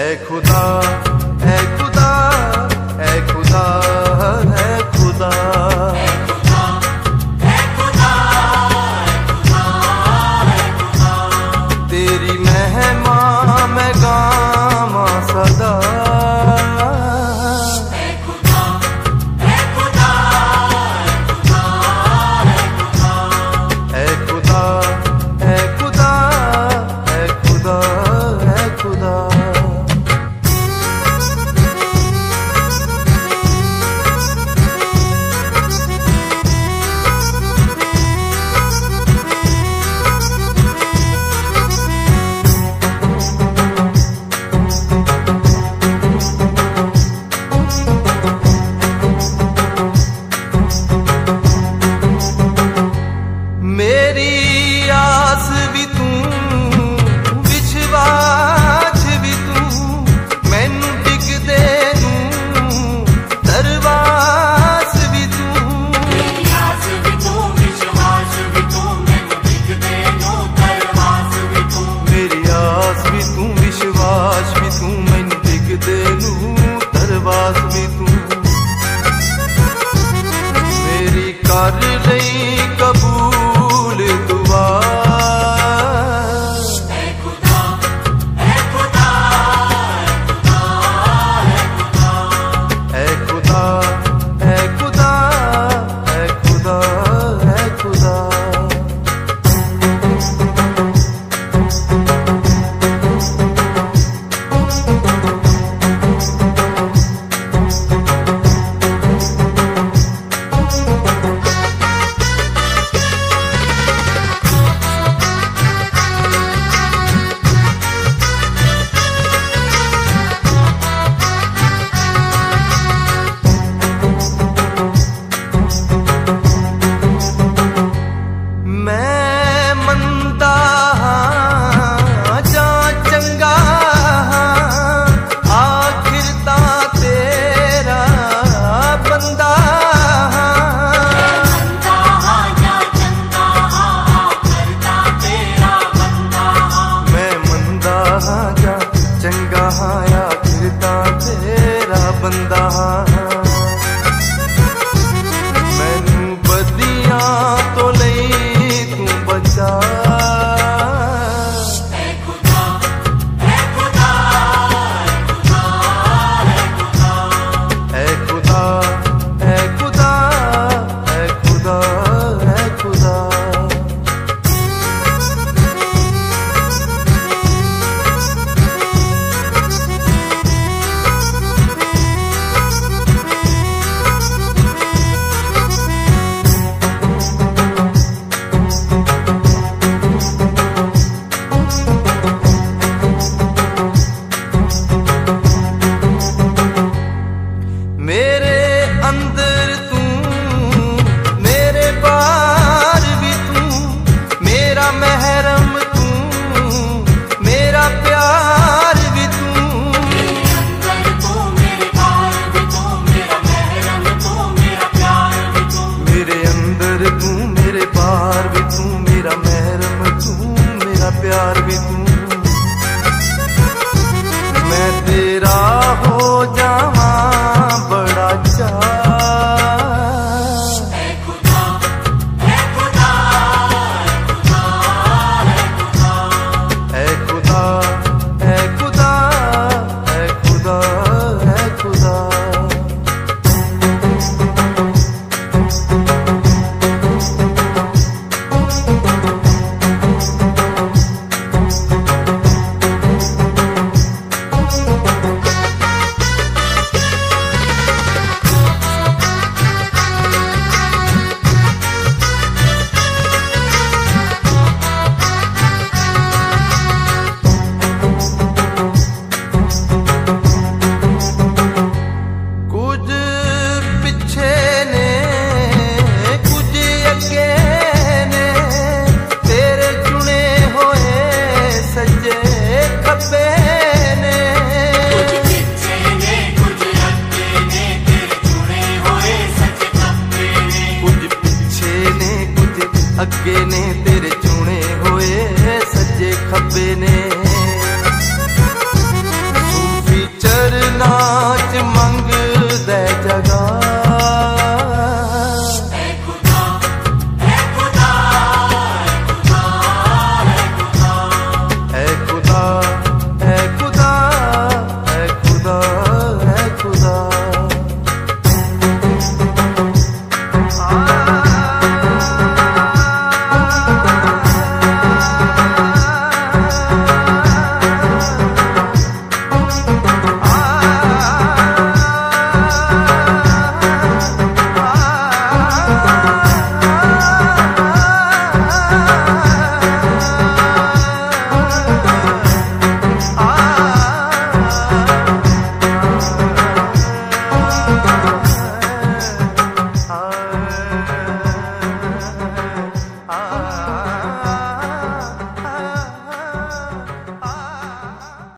ऐ खुदा ऐ खुदा ऐ खुदा ऐ खुदा तेरी महिमा मैं गावां सदा कर लई कबूल दुआ ऐ खुदा ऐ खुदा ऐ खुदा ऐ खुदा ऐ खुदा ऐ खुदा चंगा हाया फिरता तेरा बंदा मैनू बदियां तो लई तू बचा ऐ खुदा ऐ खुदा ऐ खुदा ऐ खुदा ऐ खुदा ऐ खुदा मेरे अंदर तू मेरे बाहर भी तू मेरा महरम तू मेरा प्यार भी तू मेरे अंदर तू मेरे बाहर भी तू मेरा महरम तू मेरा प्यार भी तू मेरे अंदर तू मेरे बाहर भी तू मेरा महरम तू मेरा प्यार भी तू मैं तेरा हो जावा बड़ा ऐ खुदा ऐ खुदा ऐ खुदा ऐ खुदा ऐ खुदा ऐ खुदा खुदा।